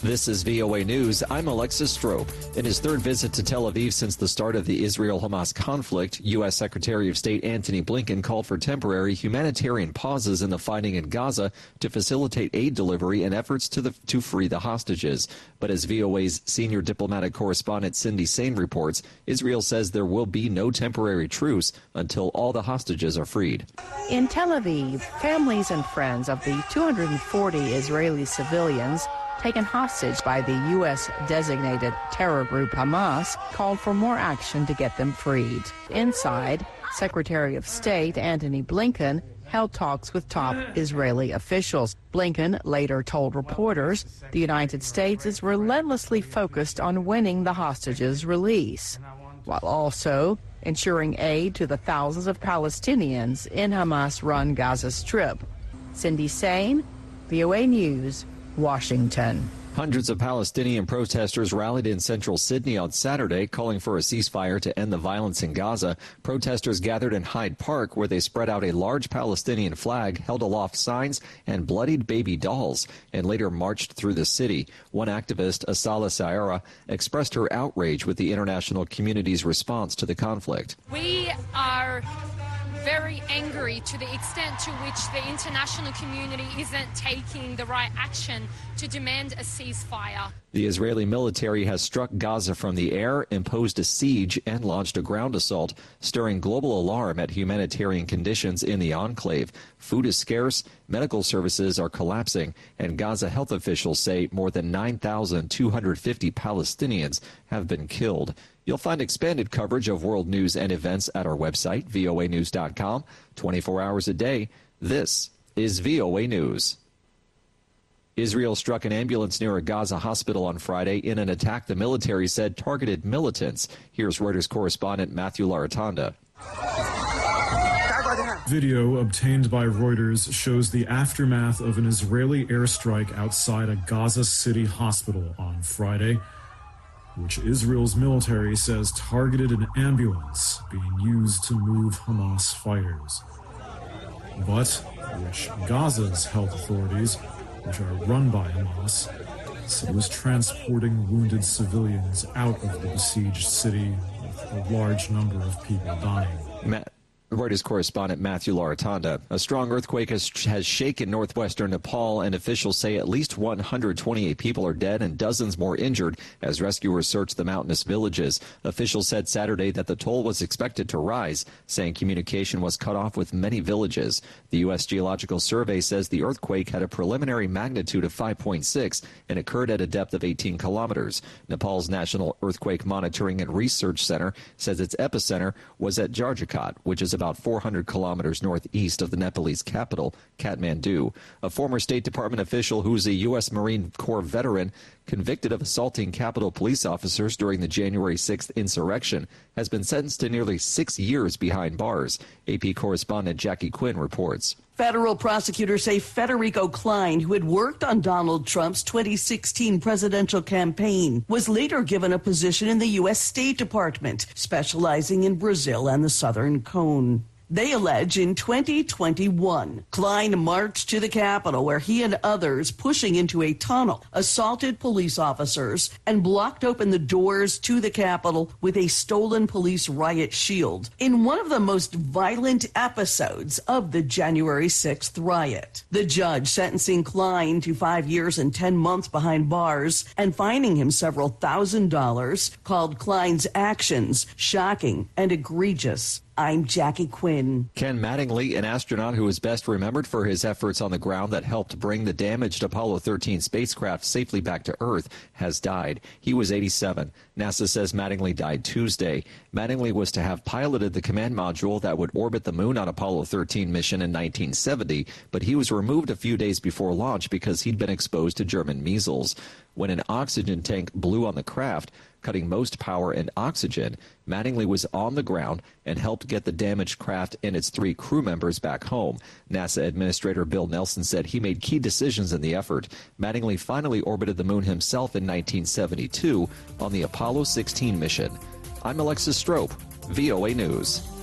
This is VOA News. I'm Alexis Strope. In his third visit to Tel Aviv since the start of the Israel-Hamas conflict, U.S. Secretary of State Antony Blinken called for temporary humanitarian pauses in the fighting in Gaza to facilitate aid delivery and efforts to free the hostages. But as VOA's senior diplomatic correspondent Cindy Sain reports, Israel says there will be no temporary truce until all the hostages are freed. In Tel Aviv, families and friends of the 240 Israeli civilians taken hostage by the U.S.-designated terror group Hamas called for more action to get them freed. Inside, Secretary of State Antony Blinken held talks with top Israeli officials. Blinken later told reporters the United States is relentlessly focused on winning the hostages' release, while also ensuring aid to the thousands of Palestinians in Hamas-run Gaza Strip. Cindy Sain, VOA News, Washington. Hundreds of Palestinian protesters rallied in central Sydney on Saturday, calling for a ceasefire to end the violence in Gaza. Protesters gathered in Hyde Park, where they spread out a large Palestinian flag, held aloft signs, and bloodied baby dolls, and later marched through the city. One activist, Asala Saira, expressed her outrage with the international community's response to the conflict. We are very angry to the extent to which the international community isn't taking the right action to demand a ceasefire. The Israeli military has struck Gaza from the air, imposed a siege, and launched a ground assault, stirring global alarm at humanitarian conditions in the enclave. Food is scarce, medical services are collapsing, and Gaza health officials say more than 9,250 Palestinians have been killed. You'll find expanded coverage of world news and events at our website, voanews.com, 24 hours a day. This is VOA News. Israel struck an ambulance near a Gaza hospital on Friday in an attack the military said targeted militants. Here's Reuters correspondent Matthew Laratanda. Video obtained by Reuters shows the aftermath of an Israeli airstrike outside a Gaza City hospital on Friday, which Israel's military says targeted an ambulance being used to move Hamas fighters, but which Gaza's health authorities, which are run by Hamas, said was transporting wounded civilians out of the besieged city, with a large number of people dying. Reuters correspondent Matthew Laratanda. A strong earthquake has shaken northwestern Nepal, and officials say at least 128 people are dead and dozens more injured as rescuers search the mountainous villages. Officials said Saturday that the toll was expected to rise, saying communication was cut off with many villages. The U.S. Geological Survey says the earthquake had a preliminary magnitude of 5.6 and occurred at a depth of 18 kilometers. Nepal's National Earthquake Monitoring and Research Center says its epicenter was at Jarjakat, which is about 400 kilometers northeast of the Nepalese capital, Kathmandu. A former State Department official who is a U.S. Marine Corps veteran convicted of assaulting Capitol police officers during the January 6th insurrection has been sentenced to nearly 6 years behind bars. AP correspondent Jackie Quinn reports. Federal prosecutors say Federico Klein, who had worked on Donald Trump's 2016 presidential campaign, was later given a position in the U.S. State Department, specializing in Brazil and the Southern Cone. They allege in 2021, Klein marched to the Capitol where he and others pushing into a tunnel assaulted police officers and blocked open the doors to the Capitol with a stolen police riot shield in one of the most violent episodes of the January 6th riot. The judge sentencing Klein to 5 years and 10 months behind bars and fining him several $1,000s called Klein's actions shocking and egregious. I'm Jackie Quinn. Ken Mattingly, an astronaut who is best remembered for his efforts on the ground that helped bring the damaged Apollo 13 spacecraft safely back to Earth, has died. He was 87. NASA says Mattingly died Tuesday. Mattingly was to have piloted the command module that would orbit the moon on Apollo 13 mission in 1970, but he was removed a few days before launch because he'd been exposed to German measles. When an oxygen tank blew on the craft, cutting most power and oxygen, Mattingly was on the ground and helped get the damaged craft and its 3 crew members back home. NASA Administrator Bill Nelson said he made key decisions in the effort. Mattingly finally orbited the moon himself in 1972 on the Apollo 16 mission. I'm Alexis Strope, VOA News.